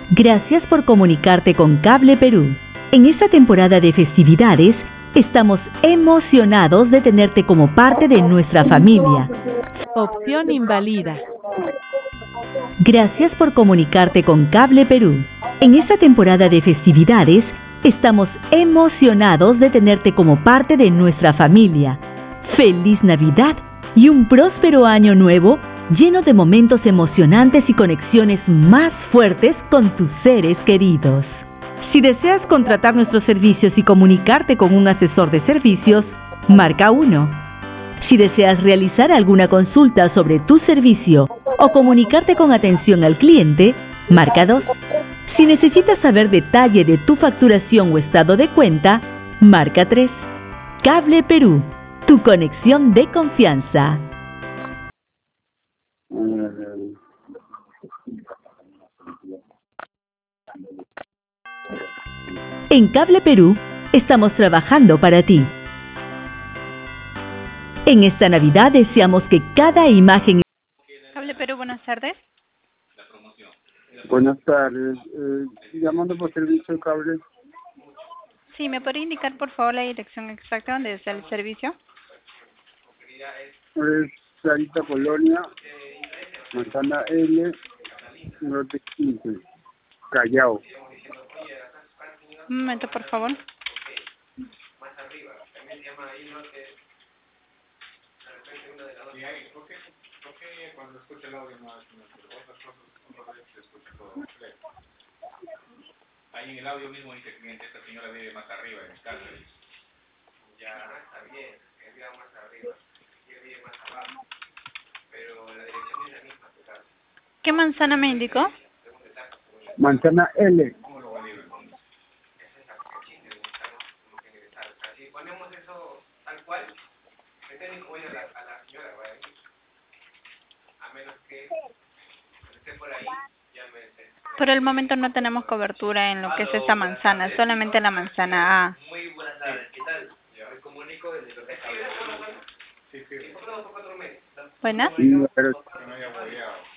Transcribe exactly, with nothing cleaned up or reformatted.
Gracias por comunicarte con Cable Perú. En esta temporada de festividades, estamos emocionados de tenerte como parte de nuestra familia. Opción invalida. Gracias por comunicarte con Cable Perú. En esta temporada de festividades, estamos emocionados de tenerte como parte de nuestra familia. ¡Feliz Navidad y un próspero año nuevo lleno de momentos emocionantes y conexiones más fuertes con tus seres queridos! Si deseas contratar nuestros servicios y comunicarte con un asesor de servicios, marca uno. Si deseas realizar alguna consulta sobre tu servicio o comunicarte con atención al cliente, marca dos. Si necesitas saber detalle de tu facturación o estado de cuenta, marca tres. Cable Perú, tu conexión de confianza. En Cable Perú, estamos trabajando para ti. En esta Navidad deseamos que cada imagen... Cable Perú, buenas tardes. Buenas tardes. Eh, llamando por servicio de cable. Sí, ¿me puede indicar por favor la dirección exacta donde está el servicio? Es Sarita Colonia, Manzana L, Norte quince, Callao. Un momento, por favor. Ahí en el audio mismo dice cliente, esta señora vive más arriba, en el caso. Ya está bien, que viva más arriba, que vive más abajo, pero la dirección es la misma. ¿Qué manzana me indicó? Manzana L. Si ponemos eso tal cual, el técnico voy a la, a la señora, va a ir. A menos que esté por ahí, llámese. Por el momento no tenemos cobertura en lo que es esta manzana, solamente la manzana A. Muy buenas tardes, ¿qué tal? Me comunico desde los sí, sí. Buenas. Sí, pero... No me haya apoyado.